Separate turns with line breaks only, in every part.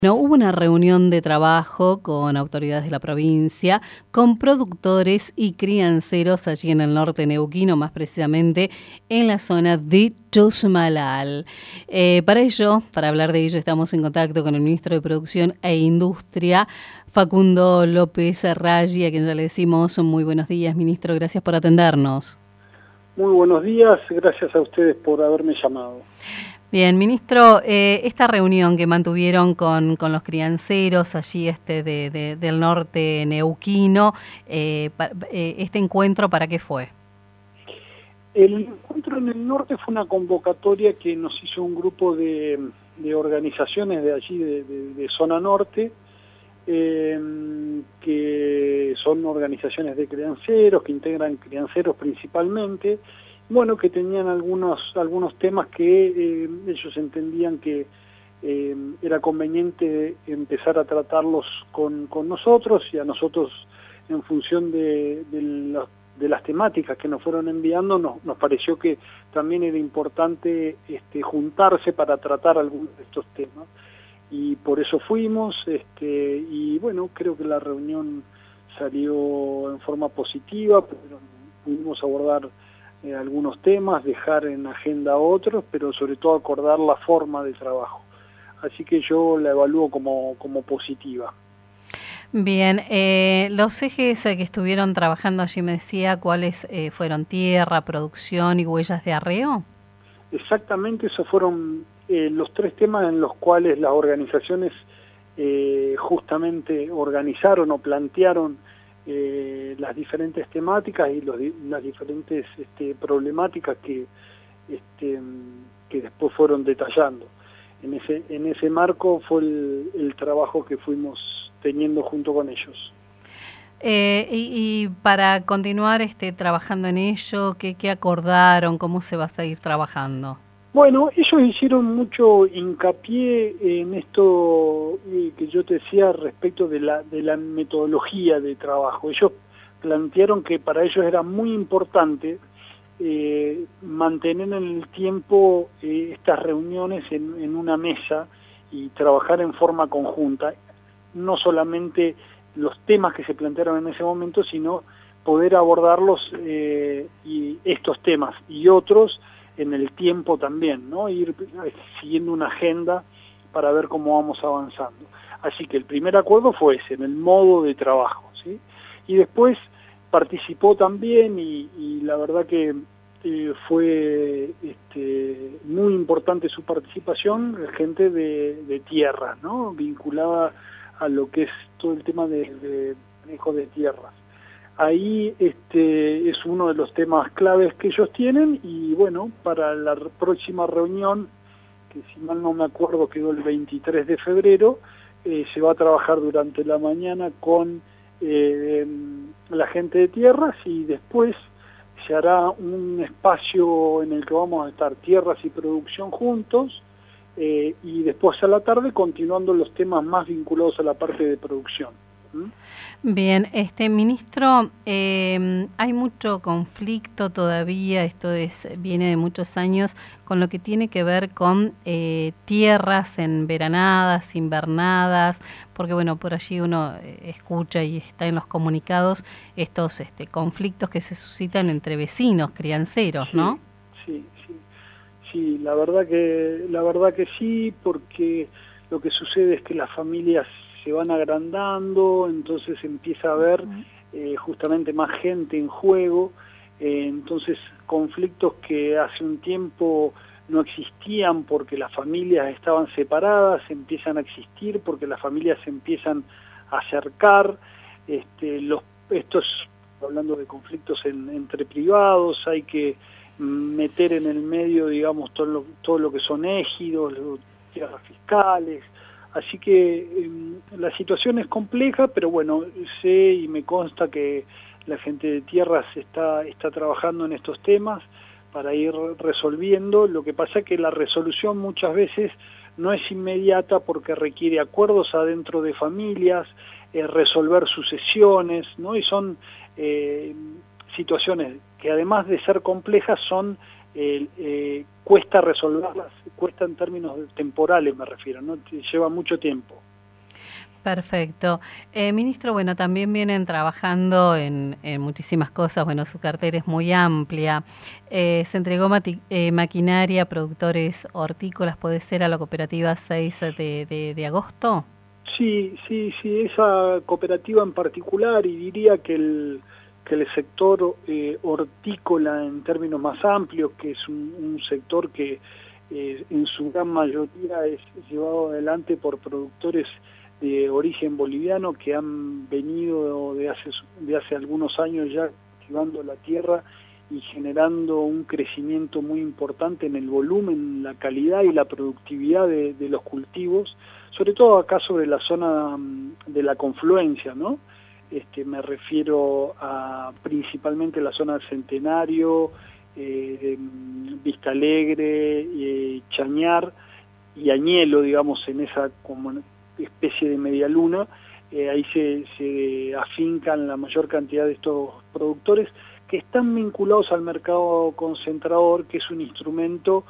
No, hubo una reunión de trabajo con autoridades de la provincia, con productores y crianceros allí en el norte neuquino, más precisamente en la zona de Chosmalal. Para hablar de ello, estamos en contacto con el ministro de Producción e Industria, Facundo López Raggi, a quien ya le decimos muy buenos días, ministro, gracias por atendernos.
Muy buenos días, gracias a ustedes por haberme llamado.
Bien, ministro, esta reunión que mantuvieron con los crianceros allí del norte neuquino, este encuentro, ¿para qué fue?
El encuentro en el norte fue una convocatoria que nos hizo un grupo de organizaciones de allí, de zona norte, que son organizaciones de crianceros, que integran crianceros principalmente, bueno, que tenían algunos temas que ellos entendían que era conveniente empezar a tratarlos con nosotros, y a nosotros, en función de las temáticas que nos fueron enviando, nos pareció que también era importante juntarse para tratar algunos de estos temas. Y por eso fuimos, y bueno, creo que la reunión salió en forma positiva, pero pudimos abordar algunos temas, dejar en agenda otros, pero sobre todo acordar la forma de trabajo. Así que yo la evalúo como positiva.
Bien, los ejes que estuvieron trabajando allí, me decía, ¿cuáles fueron? ¿Tierra, producción y huellas de arreo?
Exactamente, esos fueron los tres temas en los cuales las organizaciones justamente organizaron o plantearon las diferentes temáticas y las diferentes problemáticas que después fueron detallando. En ese marco fue el trabajo que fuimos teniendo junto con ellos.
Y para continuar trabajando en ello, ¿qué acordaron? ¿Cómo se va a seguir trabajando?
Bueno, ellos hicieron mucho hincapié en esto que yo te decía respecto de la metodología de trabajo. Ellos plantearon que para ellos era muy importante mantener en el tiempo estas reuniones en una mesa y trabajar en forma conjunta, no solamente los temas que se plantearon en ese momento, sino poder abordarlos y estos temas y otros en el tiempo también, ¿no? Ir siguiendo una agenda para ver cómo vamos avanzando. Así que el primer acuerdo fue ese, en el modo de trabajo, ¿sí? Y después participó también, y la verdad que fue muy importante su participación, gente de tierras, ¿no? Vinculada a lo que es todo el tema de manejo de tierras. Ahí es uno de los temas claves que ellos tienen, y bueno, para la próxima reunión, que si mal no me acuerdo quedó el 23 de febrero, se va a trabajar durante la mañana con la gente de tierras, y después se hará un espacio en el que vamos a estar tierras y producción juntos, y después a la tarde continuando los temas más vinculados a la parte de producción.
Bien, ministro, hay mucho conflicto todavía, viene de muchos años, con lo que tiene que ver con tierras enveranadas, invernadas, porque bueno, por allí uno escucha y está en los comunicados estos conflictos que se suscitan entre vecinos, crianceros,
sí,
¿no?
Sí, la verdad que sí, porque lo que sucede es que las familias se van agrandando, entonces empieza a haber justamente más gente en juego, entonces conflictos que hace un tiempo no existían porque las familias estaban separadas, empiezan a existir porque las familias se empiezan a acercar, estos, hablando de conflictos entre privados, hay que meter en el medio, digamos, todo lo que son ejidos, tierras fiscales. Así que la situación es compleja, pero bueno, sé y me consta que la gente de tierras está trabajando en estos temas para ir resolviendo. Lo que pasa es que la resolución muchas veces no es inmediata porque requiere acuerdos adentro de familias, resolver sucesiones, ¿no? Y son situaciones que, además de ser complejas, son cuesta resolverlas, cuesta en términos temporales me refiero, ¿no? Lleva mucho tiempo.
Perfecto. Ministro, bueno, también vienen trabajando en muchísimas cosas, bueno, su cartera es muy amplia. Se entregó maquinaria a productores hortícolas, ¿puede ser a la cooperativa 6 de agosto?
Sí, esa cooperativa en particular, y diría que el sector hortícola en términos más amplios, que es un sector que en su gran mayoría es llevado adelante por productores de origen boliviano que han venido de hace algunos años ya cultivando la tierra y generando un crecimiento muy importante en el volumen, la calidad y la productividad de los cultivos, sobre todo acá sobre la zona de la confluencia, ¿no? Me refiero a principalmente la zona del Centenario, Vista Alegre, Chañar y Añelo, digamos, en esa como especie de media luna. Ahí se afincan la mayor cantidad de estos productores que están vinculados al mercado concentrador, que es un instrumento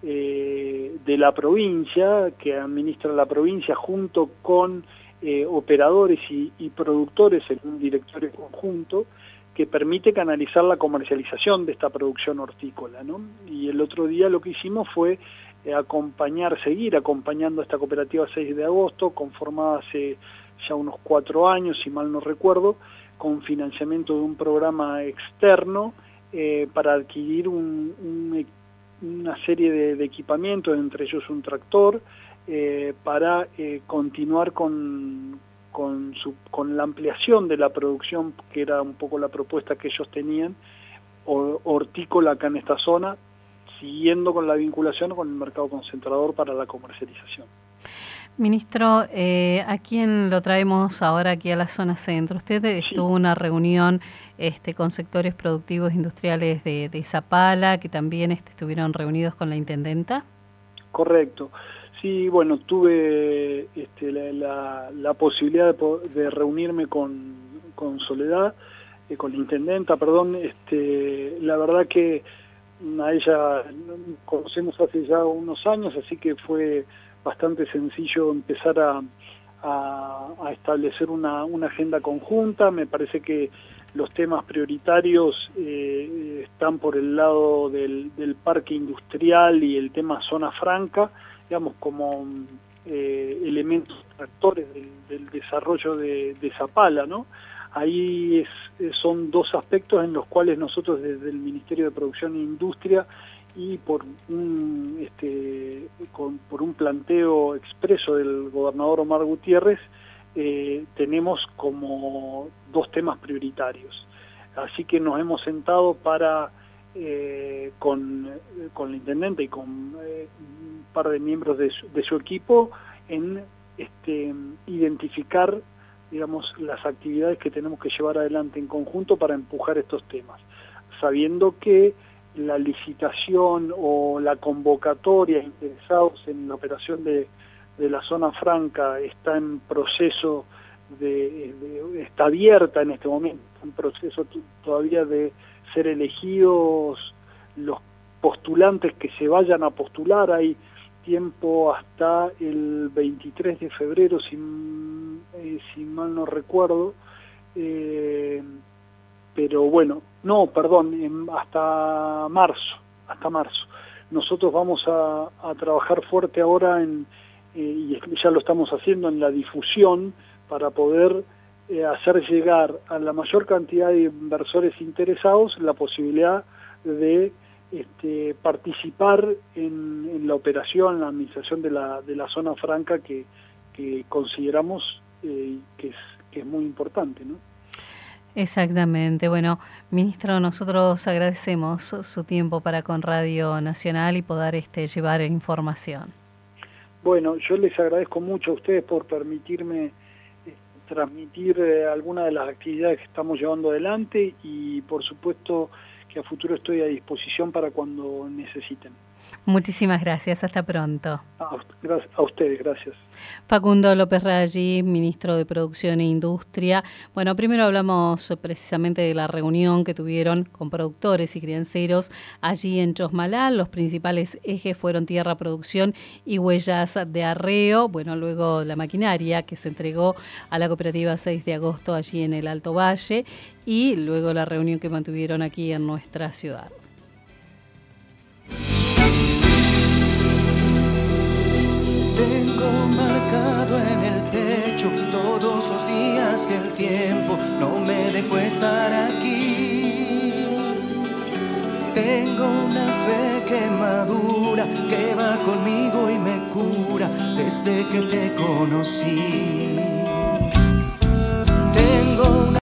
de la provincia, que administra la provincia junto con operadores y productores en un directorio conjunto, que permite canalizar la comercialización de esta producción hortícola, ¿no? Y el otro día lo que hicimos fue seguir acompañando a esta cooperativa 6 de agosto, conformada hace ya unos 4 años, si mal no recuerdo, con financiamiento de un programa externo para adquirir una serie de equipamientos, entre ellos un tractor, para continuar con la ampliación de la producción, que era un poco la propuesta que ellos tenían, hortícola acá en esta zona, siguiendo con la vinculación con el mercado concentrador para la comercialización.
Ministro, ¿a quién lo traemos ahora aquí a la zona centro? Usted estuvo en una reunión con sectores productivos industriales de Zapala, que también estuvieron reunidos con la intendenta.
Correcto. Sí, bueno, tuve la posibilidad de reunirme con Soledad, con la intendenta, perdón. La verdad que a ella conocemos hace ya unos años, así que fue bastante sencillo empezar a establecer una agenda conjunta. Me parece que los temas prioritarios están por el lado del parque industrial y el tema zona franca, digamos, como elementos tractores del desarrollo de Zapala, ¿no? Ahí son dos aspectos en los cuales nosotros desde el Ministerio de Producción e Industria y por un planteo expreso del gobernador Omar Gutiérrez tenemos como dos temas prioritarios. Así que nos hemos sentado para con la intendente y con un par de miembros de su equipo en identificar, digamos, las actividades que tenemos que llevar adelante en conjunto para empujar estos temas, sabiendo que la licitación o la convocatoria interesados en la operación de la zona franca está en proceso está abierta en este momento, un proceso todavía de ser elegidos los postulantes que se vayan a postular. Hay tiempo hasta el 23 de febrero, si mal no recuerdo, pero bueno, no, perdón, hasta marzo. Nosotros vamos a trabajar fuerte ahora y ya lo estamos haciendo en la difusión para poder hacer llegar a la mayor cantidad de inversores interesados la posibilidad de participar en la operación, la administración de la zona franca que consideramos que es muy importante, ¿no?
Exactamente. Bueno, ministro, nosotros agradecemos su tiempo para con Radio Nacional y poder llevar información.
Bueno, yo les agradezco mucho a ustedes por permitirme transmitir algunas de las actividades que estamos llevando adelante y por supuesto que a futuro estoy a disposición para cuando necesiten.
Muchísimas gracias, hasta pronto.
A ustedes, gracias.
Facundo López Raggi, ministro de Producción e Industria. Bueno, primero hablamos precisamente de la reunión que tuvieron con productores y crianceros allí en Chosmalal. Los principales ejes fueron tierra, producción y huellas de arreo. Bueno, luego la maquinaria que se entregó a la cooperativa 6 de agosto allí en el Alto Valle y luego la reunión que mantuvieron aquí en nuestra ciudad.
Tengo marcado en el pecho todos los días que el tiempo no me dejó estar aquí. Tengo una fe que madura, que va conmigo y me cura desde que te conocí.